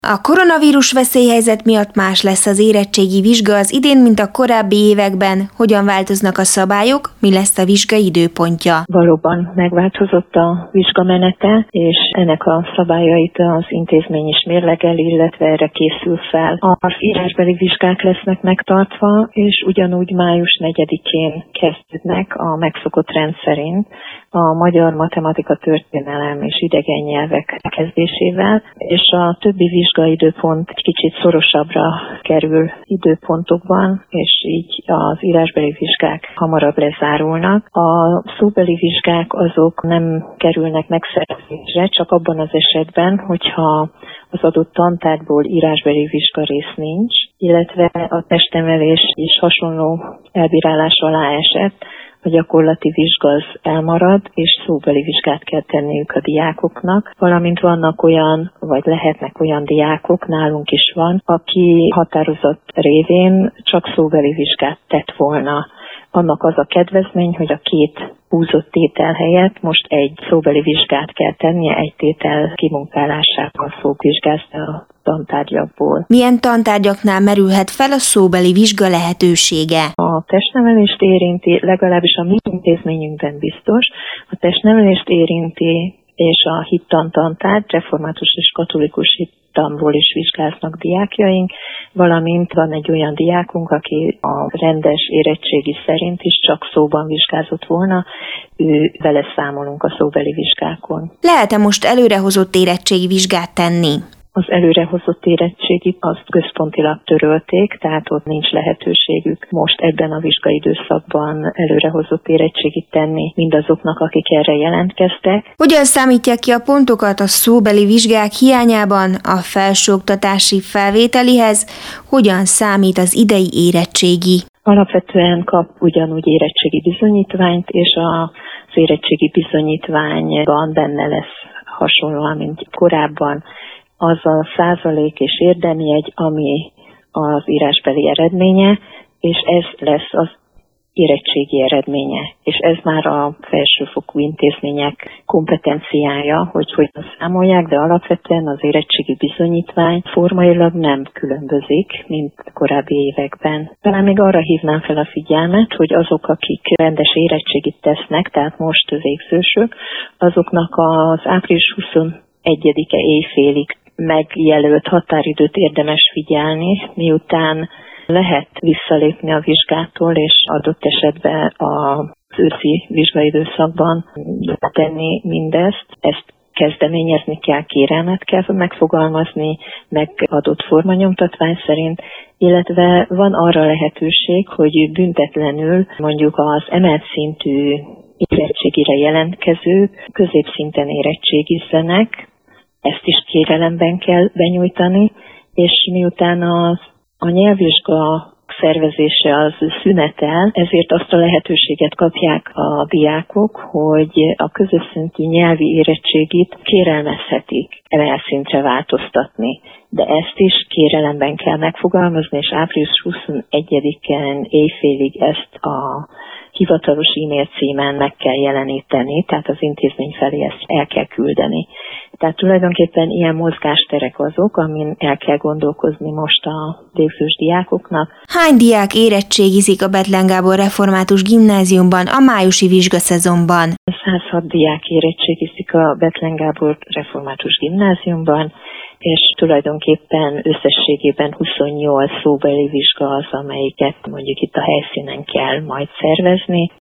A koronavírus veszélyhelyzet miatt más lesz az érettségi vizsga az idén, mint a korábbi években. Hogyan változnak a szabályok, mi lesz a vizsga időpontja? Valóban megváltozott a vizsgamenete, és ennek a szabályait az intézmény is mérlegel, illetve erre készül fel. Az írásbeli vizsgák lesznek megtartva, és ugyanúgy május 4-én kezdődnek a megszokott rend szerint a magyar matematika, történelem és idegen nyelvek kezdésével, és a többi vizsgaidőpont egy kicsit szorosabbra kerül időpontokban, és így az írásbeli vizsgák hamarabb lezárulnak. A szóbeli vizsgák azok nem kerülnek megszervezésre, csak abban az esetben, hogyha az adott tantárgyból írásbeli vizsgarész nincs, illetve a testnevelés is hasonló elbírálás alá esett, a gyakorlati vizsga az elmarad, és szóbeli vizsgát kell tenniük a diákoknak, valamint vannak olyan, vagy lehetnek olyan diákok, nálunk is van, aki határozat révén csak szóbeli vizsgát tett volna. Annak az a kedvezmény, hogy a 2 húzott tétel helyett most egy szóbeli vizsgát kell tennie, egy tétel kimunkálásával fog vizsgázni a tantárgyakból. Milyen tantárgyaknál merülhet fel a szóbeli vizsga lehetősége? A testnevelést érinti, legalábbis a mi intézményünkben biztos, a testnevelést érinti, és a hittantantárgy, református és katolikus hittanból is vizsgáznak diákjaink, valamint van egy olyan diákunk, aki a rendes érettségi szerint is csak szóban vizsgázott volna, ő vele számolunk a szóbeli vizsgákon. Lehet-e most előrehozott érettségi vizsgát tenni? Az előrehozott érettségit azt központilag törölték, tehát ott nincs lehetőségük most ebben a vizsgaidőszakban előrehozott érettségit tenni mindazoknak, akik erre jelentkeztek. Hogyan számítják ki a pontokat a szóbeli vizsgák hiányában a felsőoktatási felvételihez? Hogyan számít az idei érettségi? Alapvetően kap ugyanúgy érettségi bizonyítványt, és az érettségi bizonyítványban benne lesz hasonlóan, mint korábban, az a százalék és érdemjegy, ami az írásbeli eredménye, és ez lesz az érettségi eredménye. És ez már a felsőfokú intézmények kompetenciája, hogy hogyan számolják, de alapvetően az érettségi bizonyítvány formailag nem különbözik, mint korábbi években. Talán még arra hívnám fel a figyelmet, hogy azok, akik rendes érettségit tesznek, tehát most végzősök, azoknak az április 21-e éjfélig megjelölt határidőt érdemes figyelni, miután lehet visszalépni a vizsgától, és adott esetben az őszi vizsgaidőszakban tenni mindezt. Ezt kezdeményezni kell, kérelmet kell megfogalmazni, megadott formanyomtatvány szerint, illetve van arra lehetőség, hogy büntetlenül mondjuk az emelt szintű érettségire jelentkezők középszinten érettségizzenek, ezt is kérelemben kell benyújtani, és miután a nyelvvizsga szervezése az szünetel, ezért azt a lehetőséget kapják a diákok, hogy a középszintű nyelvi érettségit kérelmezhetik emelt szintre változtatni. De ezt is kérelemben kell megfogalmazni, és április 21-en éjfélig ezt a hivatalos e-mail címen meg kell jeleníteni, tehát az intézmény felé ezt el kell küldeni. Tehát tulajdonképpen ilyen mozgásterek azok, amin el kell gondolkozni most a végzős diákoknak. Hány diák érettségizik a Bethlen Gábor Református Gimnáziumban a májusi vizsgaszezonban? 106 diák érettségizik a Bethlen Gábor Református Gimnáziumban, és tulajdonképpen összességében 28 szóbeli vizsga az, amelyiket mondjuk itt a helyszínen kell majd szervezni.